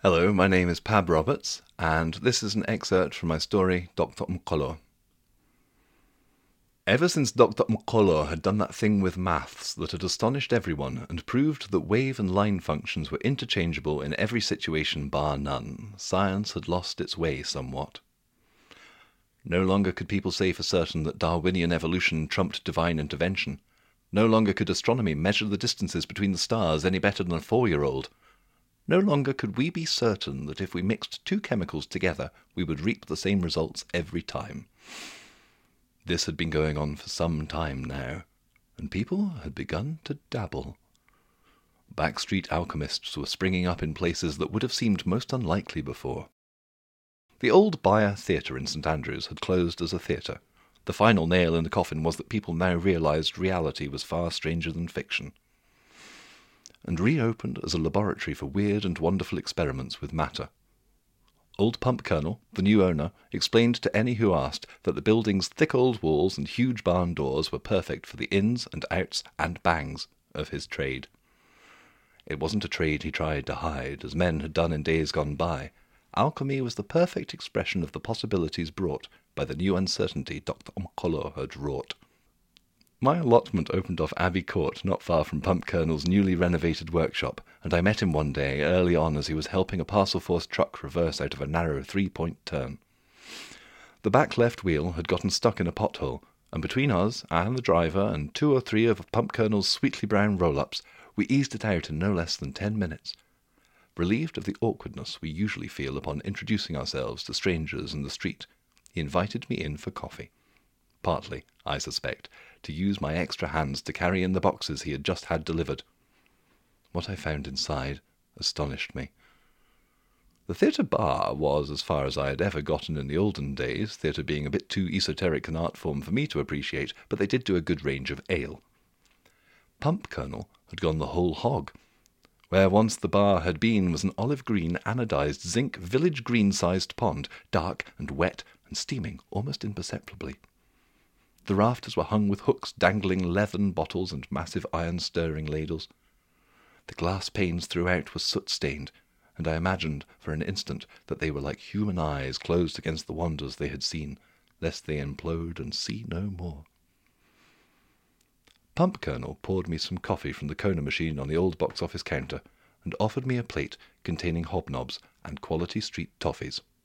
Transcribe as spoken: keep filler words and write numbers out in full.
Hello, my name is Pab Roberts, and this is an excerpt from my story, Doctor Mkolo. Ever since Doctor Mkolo had done that thing with maths that had astonished everyone and proved that wave and line functions were interchangeable in every situation bar none, science had lost its way somewhat. No longer could people say for certain that Darwinian evolution trumped divine intervention. No longer could astronomy measure the distances between the stars any better than a four-year-old. No longer could we be certain that if we mixed two chemicals together, we would reap the same results every time. This had been going on for some time now, and people had begun to dabble. Backstreet alchemists were springing up in places that would have seemed most unlikely before. The old Bayer Theatre in St Andrews had closed as a theatre. The final nail in the coffin was that people now realised reality was far stranger than fiction, and reopened as a laboratory for weird and wonderful experiments with matter. Old Pump Colonel, the new owner, explained to any who asked that the building's thick old walls and huge barn doors were perfect for the ins and outs and bangs of his trade. It wasn't a trade he tried to hide, as men had done in days gone by. Alchemy was the perfect expression of the possibilities brought by the new uncertainty Doctor Mkolo had wrought. My allotment opened off Abbey Court, not far from Pump Colonel's newly renovated workshop, and I met him one day early on as he was helping a parcel force truck reverse out of a narrow three-point turn. The back left wheel had gotten stuck in a pothole, and between us and the driver and two or three of Pump Colonel's sweetly brown roll-ups, we eased it out in no less than ten minutes. Relieved of the awkwardness we usually feel upon introducing ourselves to strangers in the street, he invited me in for coffee. Partly, I suspect, to use my extra hands to carry in the boxes he had just had delivered. What I found inside astonished me. The theatre bar was as far as I had ever gotten in the olden days, theatre being a bit too esoteric an art form for me to appreciate, but they did do a good range of ale. Pump Colonel had gone the whole hog. Where once the bar had been was an olive-green, anodized zinc, village green-sized pond, dark and wet and steaming almost imperceptibly. The rafters were hung with hooks dangling leathern bottles and massive iron-stirring ladles. The glass panes throughout were soot-stained, and I imagined for an instant that they were like human eyes closed against the wonders they had seen, lest they implode and see no more. Pump Colonel poured me some coffee from the Kona machine on the old box-office counter, and offered me a plate containing hobnobs and quality street toffees.